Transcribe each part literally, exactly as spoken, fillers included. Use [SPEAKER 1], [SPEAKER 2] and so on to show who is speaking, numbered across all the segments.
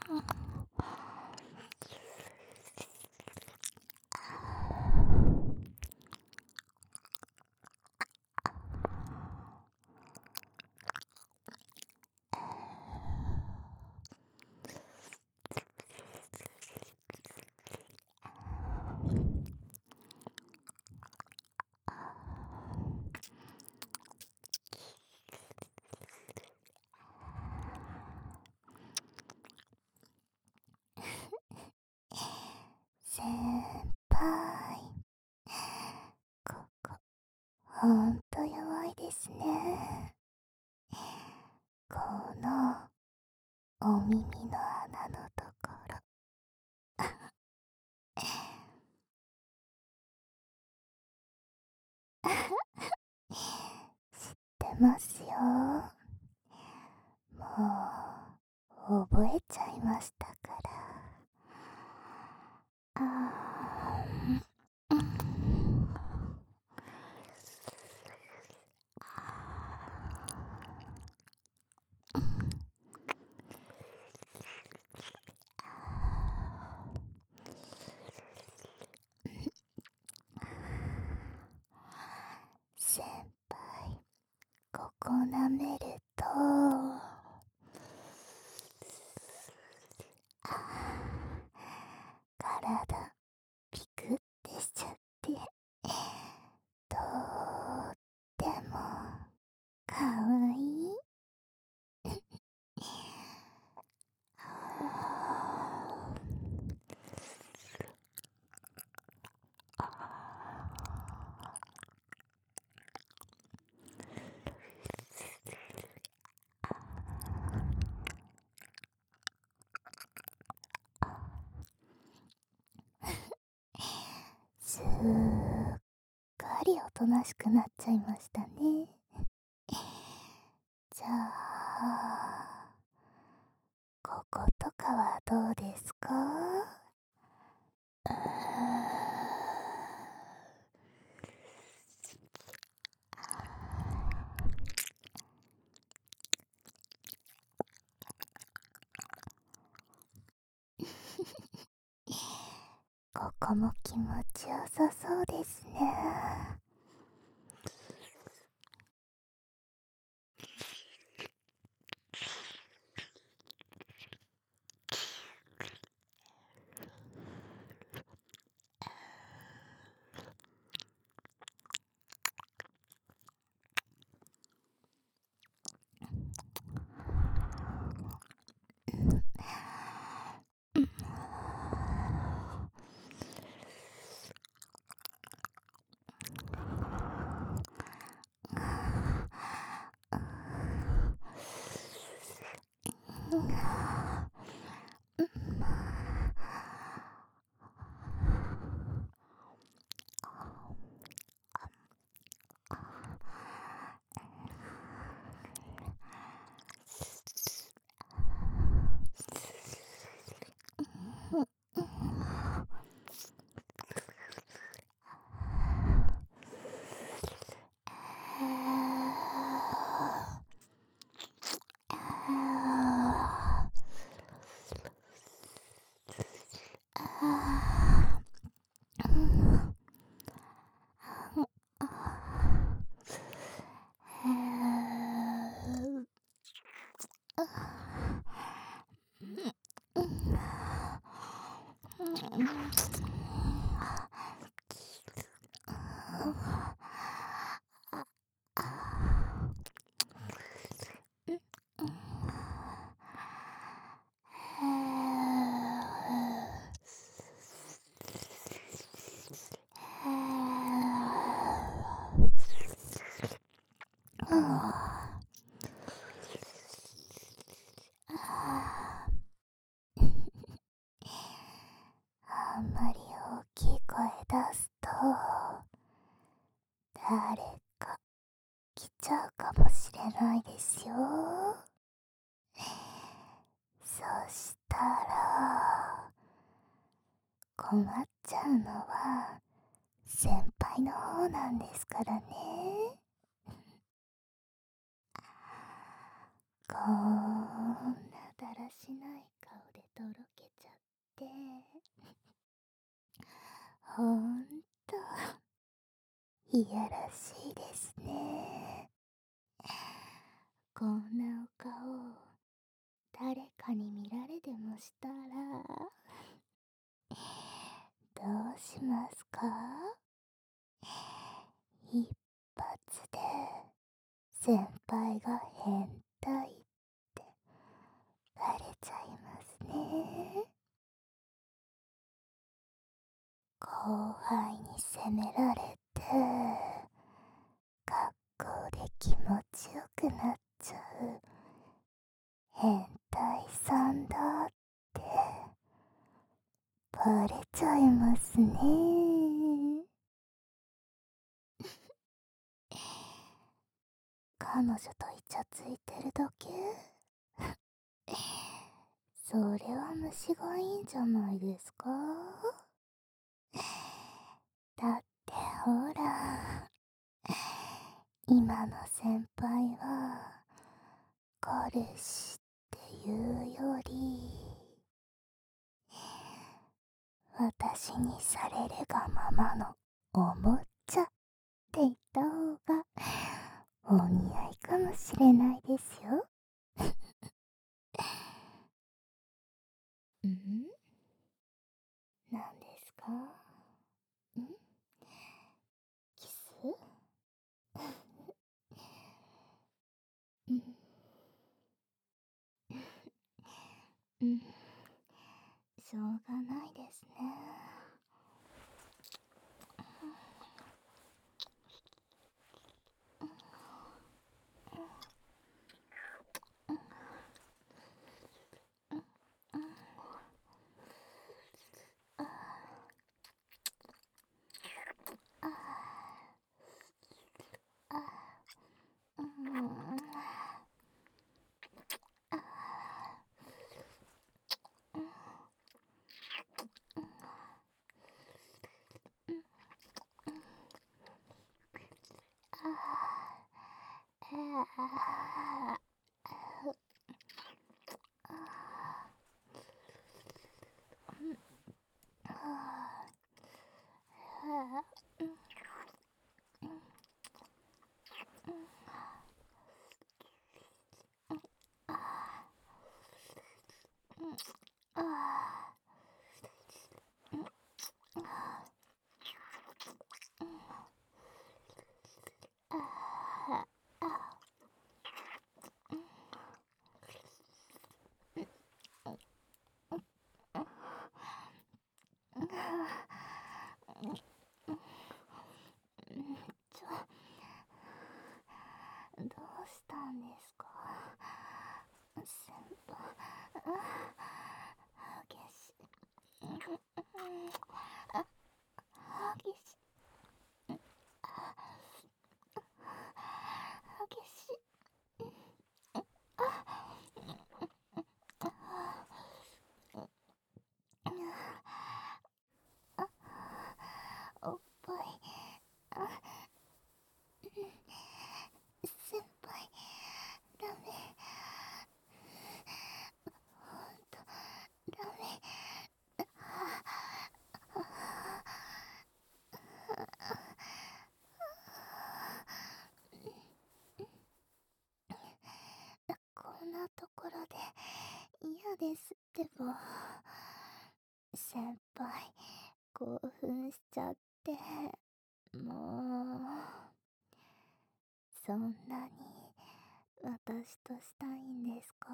[SPEAKER 1] 先輩、ここ、ほんと弱いですね。この、お耳の穴のところ。知ってますよ。もう、覚えちゃいましたから。あー、うん。先輩、ここ舐めると、体ピクってしちゃって、とってもかわいい。すっかりおとなしくなっちゃいましたね。じゃあ、こことかはどうですか？うーここも気持ちよさそうですね。あんまり大きい声出すと、誰か来ちゃうかもしれないですよ。そしたら、困っちゃうのは先輩の方なんですからね。こんなだらしない顔でとろけちゃって、ほんといやらしいですね。こんなお顔誰かに見られでもしたらどうしますか？一発で先輩が変態ってバレちゃいますね。後輩に責められて学校で気持ちよくなっちゃう変態さんだってバレちゃいますね。彼女とイチャついてるだけ？それは虫がいいんじゃないですか？だってほら、今の先輩は彼氏っていうより私にされるがままのおもちゃって言った方がお似合いかもしれないですよ。ん？何ですか？ん？キス？うん。うん。しょうがないですね。うん。ちょ、どうしたんですか？先輩、激しい。激しい。激しい。おっぱい。先輩、ダメ。ほんと、ダメ。こんなところで嫌ですってば。先輩、興奮しちゃって。もう、そんなに私としたいんですか？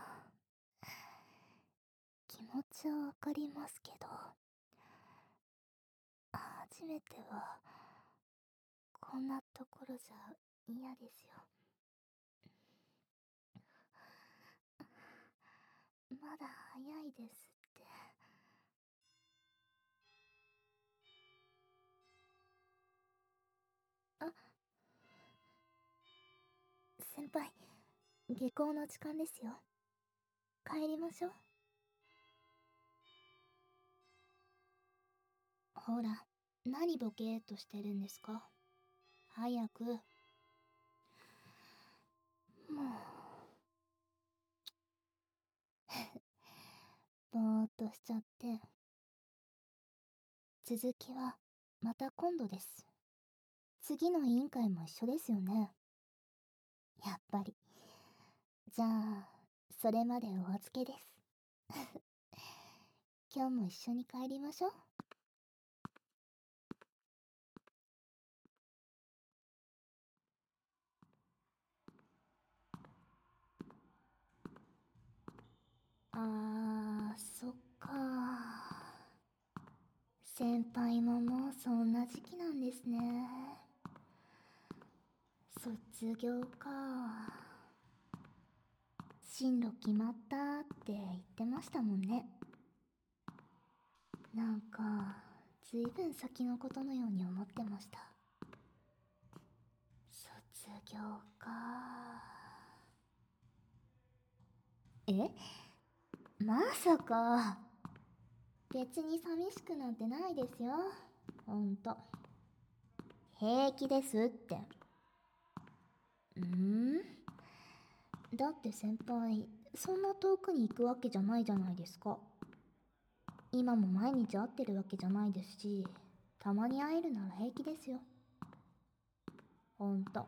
[SPEAKER 1] 気持ちはわかりますけど、初めてはこんなところじゃ嫌ですよ。まだ早いですって。あ、先輩、下校の時間ですよ。帰りましょう。ほら、何ボケーっとしてるんですか？早く。もうぼーっとしちゃって。続きはまた今度です。次の委員会も一緒ですよね。やっぱり。じゃあ、それまでお預けです。今日も一緒に帰りましょう。あー、そっかー。先輩ももうそんな時期なんですね。卒業かー。進路決まったって言ってましたもんね。なんか、ずいぶん先のことのように思ってました。卒業かー。え、まさか。別に寂しくなんてないですよ。ほんと。平気ですって。んーだって先輩、そんな遠くに行くわけじゃないじゃないですか。今も毎日会ってるわけじゃないですし、たまに会えるなら平気ですよ。ほんと。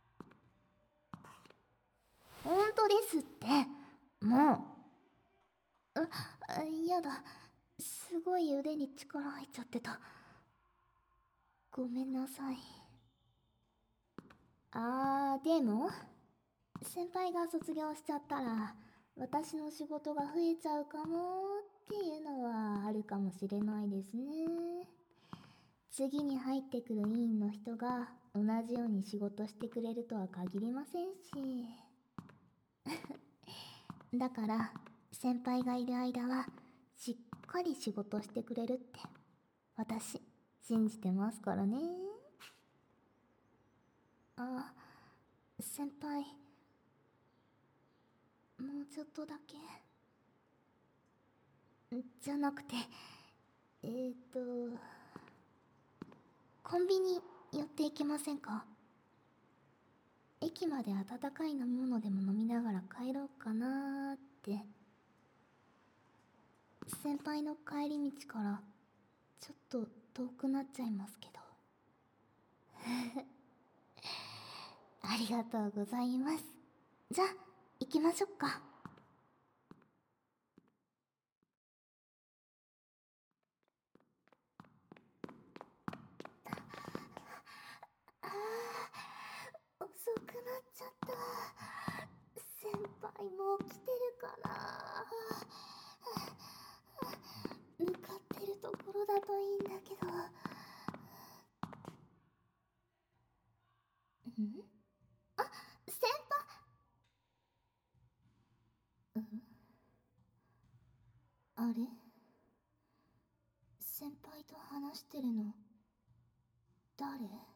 [SPEAKER 1] ほんとですって。もう。あ、やだ。すごい腕に力入っちゃってた。ごめんなさい。あー、でも、先輩が卒業しちゃったら、私の仕事が増えちゃうかもっていうのはあるかもしれないですね。次に入ってくる委員の人が同じように仕事してくれるとは限りませんし。だから、先輩がいる間は、しっかり仕事してくれるって、私、信じてますからね。あ、先輩、もうちょっとだけ。じゃなくて、えーと、コンビニ寄っていきませんか？駅まで温かい飲み物でも飲みながら帰ろうかなーって。先輩の帰り道からちょっと遠くなっちゃいますけど。ありがとうございます。じゃあ行きましょうか。あー、遅くなっちゃった。先輩も来てるかな。向かってるところだといいんだけど。んあ、先輩。んあれ、先輩と話してるの誰？